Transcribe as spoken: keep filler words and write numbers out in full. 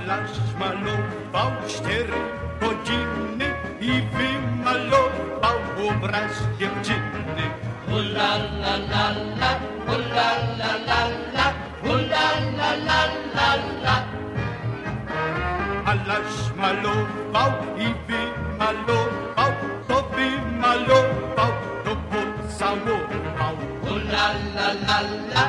Malarz malował cztery godziny i wymalował obraz dziewczyny. Ula la la la, ula la la la, ula la la la la. Malarz malował i wymalował, to wymalował, to pocałował. Ula la la la,